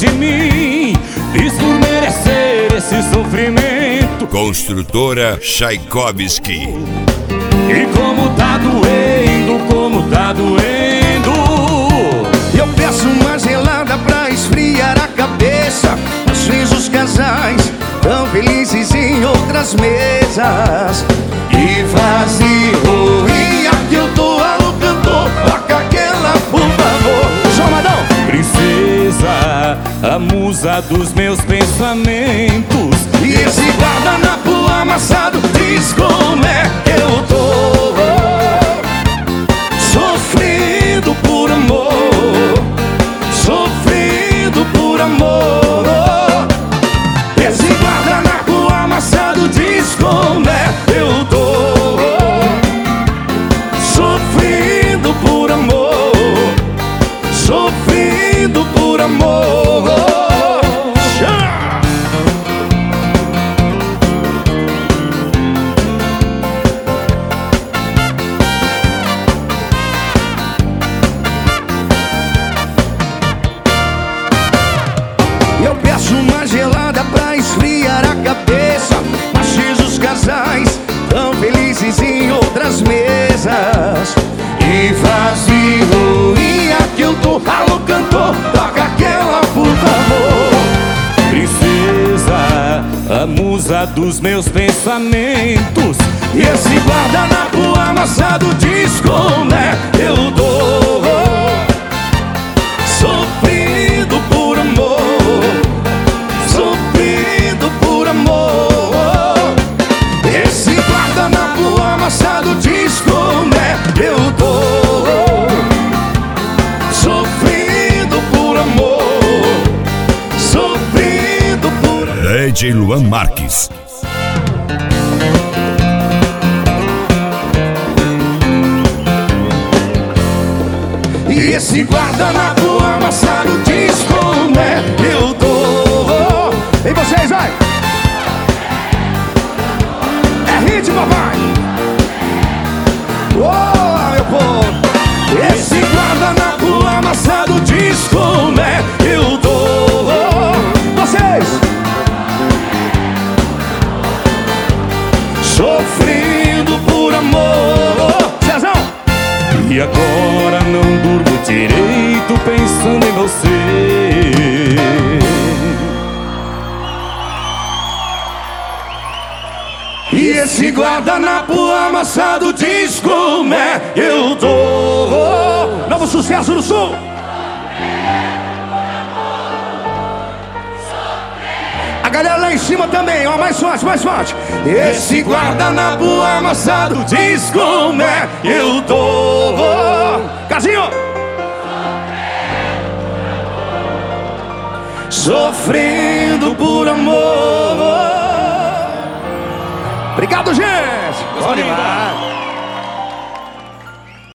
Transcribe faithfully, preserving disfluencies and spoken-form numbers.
de mim, fiz por merecer esse sofrimento. Construtora Tchaikovsky. E como tá doendo, como tá doendo. Eu peço uma gelada pra esfriar a cabeça. Às vezes os casais tão felizes em outras mesas. E vazio, e aqui eu tô ao cantor. Toca aquela, por favor. João Madão. Princesa, a musa dos meus pensamentos. E esse guardanapo amassado diz como é que eu tô. Sofrendo por amor, sofrendo por amor. Esse guardanapo amassado diz como é que eu tô. Sofrendo por amor, sofrendo por amor. Eu peço uma gelada pra esfriar a cabeça. Mas os casais tão felizes em outras mesas. E vazio, e aqui eu tô. Alô, cantor, toca aquela, por favor. Princesa, a musa dos meus pensamentos. E esse guardanapo amassado diz como é que eu tô. Sofrendo por amor, sofrendo por amor. Esse guardanapo amassado diz como é que eu tô. Sofrendo por amor, sofrendo por amor. D J Luan Marques. E esse guardanapo amassado diz como é que eu tô. E vocês, vai! É ritmo, papai! Oh, meu povo! Esse guardanapo amassado diz como é que eu tô. Vocês! Sofrendo por amor. Cezão! E agora não durmo direito pensando em você. E esse guardanapo amassado diz como é que eu tô. Novo sucesso do Sul. A galera lá em cima também, ó, mais forte, mais forte. Esse guardanapo amassado diz como é que eu tô. Casinho. Sofrendo por amor. Obrigado, gente. Bom demais.